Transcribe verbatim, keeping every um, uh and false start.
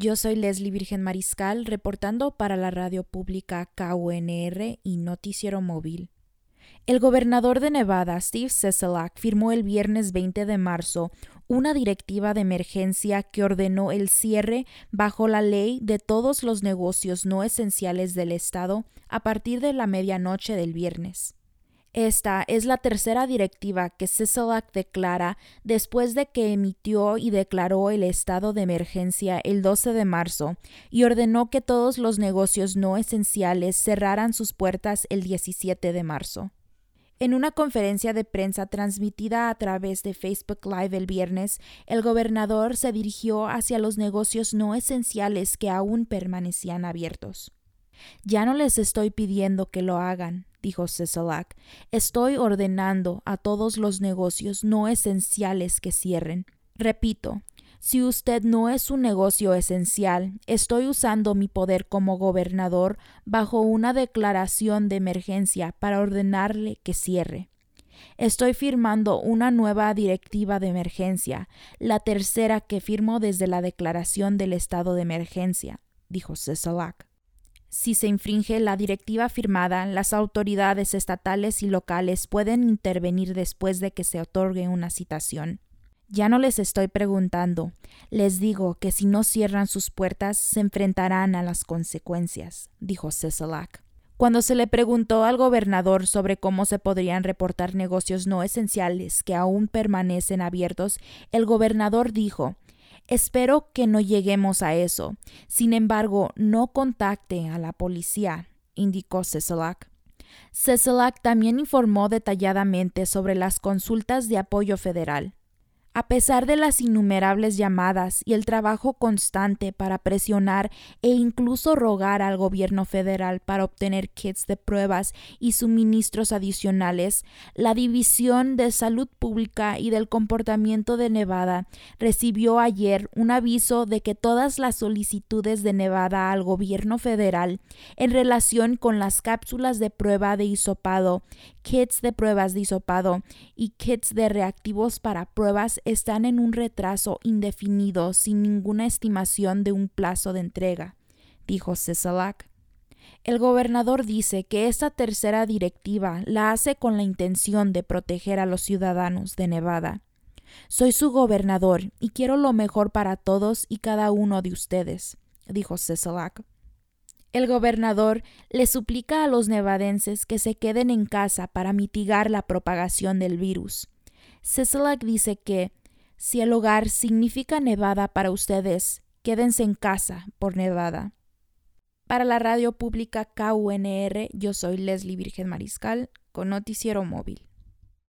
Yo soy Leslie Virgen Mariscal, reportando para la radio pública K U N R y Noticiero Móvil. El gobernador de Nevada, Steve Sisolak, firmó el viernes veinte de marzo una directiva de emergencia que ordenó el cierre bajo la ley de todos los negocios no esenciales del estado a partir de la medianoche del viernes. Esta es la tercera directiva que Sisolak declara después de que emitió y declaró el estado de emergencia el doce de marzo y ordenó que todos los negocios no esenciales cerraran sus puertas el diecisiete de marzo. En una conferencia de prensa transmitida a través de Facebook Live el viernes, el gobernador se dirigió hacia los negocios no esenciales que aún permanecían abiertos. Ya no les estoy pidiendo que lo hagan, dijo Sisolak. Estoy ordenando a todos los negocios no esenciales que cierren. Repito, si usted no es un negocio esencial, estoy usando mi poder como gobernador bajo una declaración de emergencia para ordenarle que cierre. Estoy firmando una nueva directiva de emergencia, la tercera que firmo desde la declaración del estado de emergencia, dijo Sisolak. Si se infringe la directiva firmada, las autoridades estatales y locales pueden intervenir después de que se otorgue una citación. Ya no les estoy preguntando, les digo que si no cierran sus puertas se enfrentarán a las consecuencias, dijo Sisolak. Cuando se le preguntó al gobernador sobre cómo se podrían reportar negocios no esenciales que aún permanecen abiertos, el gobernador dijo: Espero que no lleguemos a eso. Sin embargo, no contacte a la policía, indicó Sisolak. Sisolak también informó detalladamente sobre las consultas de apoyo federal. A pesar de las innumerables llamadas y el trabajo constante para presionar e incluso rogar al gobierno federal para obtener kits de pruebas y suministros adicionales, la División de Salud Pública y del Comportamiento de Nevada recibió ayer un aviso de que todas las solicitudes de Nevada al gobierno federal en relación con las cápsulas de prueba de hisopado, kits de pruebas de hisopado y kits de reactivos para pruebas están en un retraso indefinido sin ninguna estimación de un plazo de entrega, dijo Sisolak. El gobernador dice que esta tercera directiva la hace con la intención de proteger a los ciudadanos de Nevada. Soy su gobernador y quiero lo mejor para todos y cada uno de ustedes, dijo Sisolak. El gobernador le suplica a los nevadenses que se queden en casa para mitigar la propagación del virus. Sisolak dice que si el hogar significa Nevada para ustedes, quédense en casa por Nevada. Para la radio pública K U N R, yo soy Leslie Virgen Mariscal con Noticiero Móvil.